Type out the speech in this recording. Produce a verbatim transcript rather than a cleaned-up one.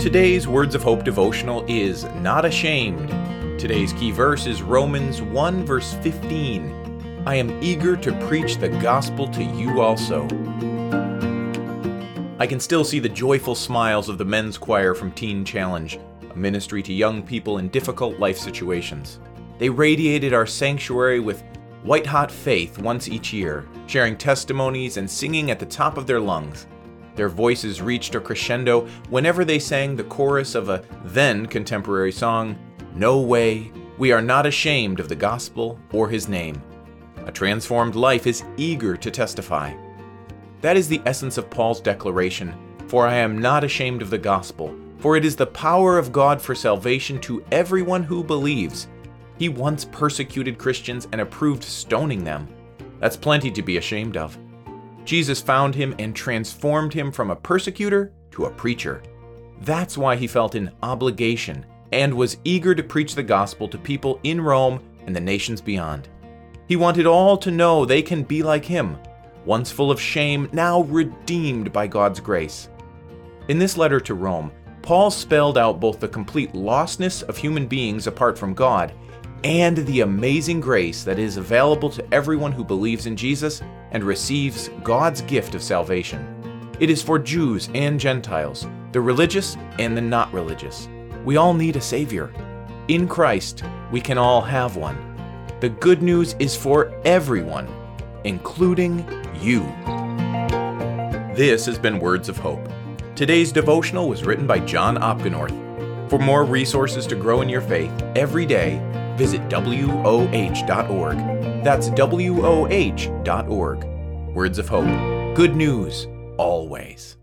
Today's Words of Hope devotional is Not Ashamed. Today's key verse is Romans one verse fifteen. I am eager to preach the gospel to you also. I can still see the joyful smiles of the men's choir from Teen Challenge, a ministry to young people in difficult life situations. They radiated our sanctuary with white-hot faith once each year, sharing testimonies and singing at the top of their lungs. Their voices reached a crescendo whenever they sang the chorus of a then contemporary song, No Way, We Are Not Ashamed of the Gospel or His Name. A transformed life is eager to testify. That is the essence of Paul's declaration, For I am not ashamed of the gospel, for it is the power of God for salvation to everyone who believes. He once persecuted Christians and approved stoning them. That's plenty to be ashamed of. Jesus found him and transformed him from a persecutor to a preacher. That's why he felt an obligation and was eager to preach the gospel to people in Rome and the nations beyond. He wanted all to know they can be like him, once full of shame, now redeemed by God's grace. In this letter to Rome, Paul spelled out both the complete lostness of human beings apart from God and the amazing grace that is available to everyone who believes in Jesus and receives God's gift of salvation. It is for Jews and Gentiles, the religious and the not religious. We all need a Savior. In Christ, we can all have one. The good news is for everyone, including you. This has been Words of Hope. Today's devotional was written by John Opgenorth. For more resources to grow in your faith every day, visit W O H dot org. That's W O H dot org. Words of Hope. Good news, always.